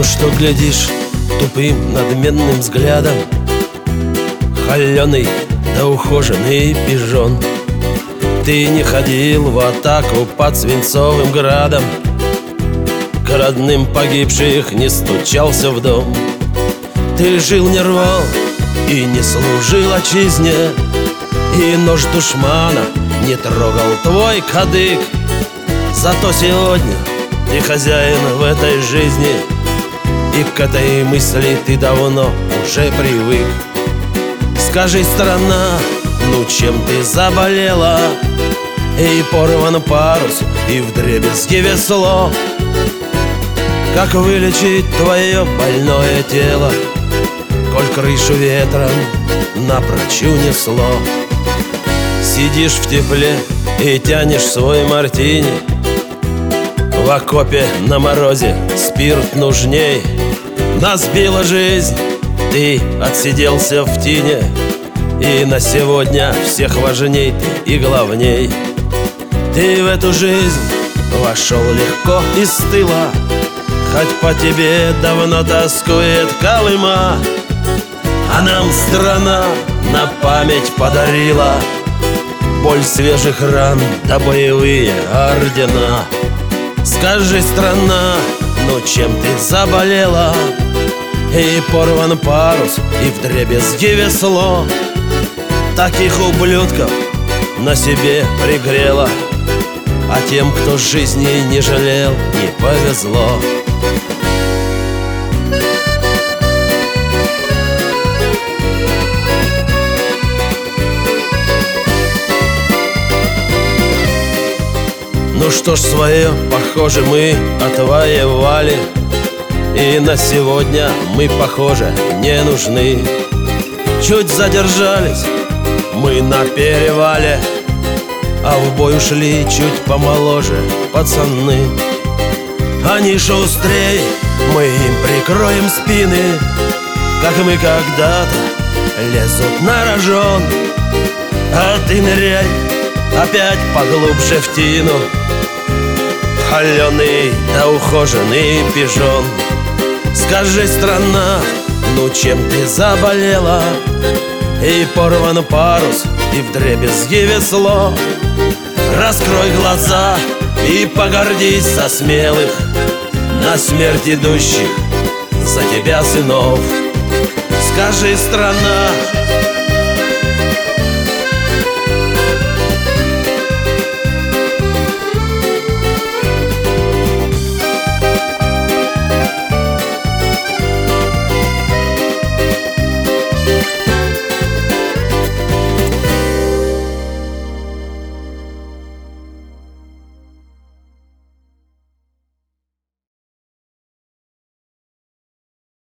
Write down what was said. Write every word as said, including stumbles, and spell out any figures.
что глядишь тупым надменным взглядом, холеный да ухоженный пижон. Ты не ходил в атаку под свинцовым градом, к родным погибших не стучался в дом. Ты жил, не рвал и не служил отчизне, и нож душмана не трогал твой кадык. Зато сегодня ты хозяин в этой жизни, и к этой мысли ты давно уже привык. Скажи, страна, ну чем ты заболела? И порван парус, и вдребезги весло. Как вылечить твое больное тело, коль крышу ветром напрочь унесло? Сидишь в тепле и тянешь свой мартини, в окопе на морозе спирт нужней. Нас била жизнь, ты отсиделся в тине, и на сегодня всех важней ты и главней. Ты в эту жизнь вошел легко и с тыла, хоть по тебе давно тоскует Колыма. А нам страна на память подарила боль свежих ран да боевые ордена. Скажи, страна, ну чем ты заболела? И порван парус, и вдребезги весло. Таких ублюдков на себе пригрела, а тем, кто жизни не жалел, не повезло. Ну что ж, свое, похоже, мы отвоевали, и на сегодня мы, похоже, не нужны. Чуть задержались мы на перевале, а в бой ушли чуть помоложе пацаны. Они шустрей, мы им прикроем спины, как мы когда-то лезут на рожон. А ты ныряй опять поглубже в тину, холеный да ухоженный пижон. Скажи, страна, ну чем ты заболела? И порван парус, и вдребезги весло. Раскрой глаза и погордись со смелых, на смерть идущих за тебя сынов. Скажи, страна,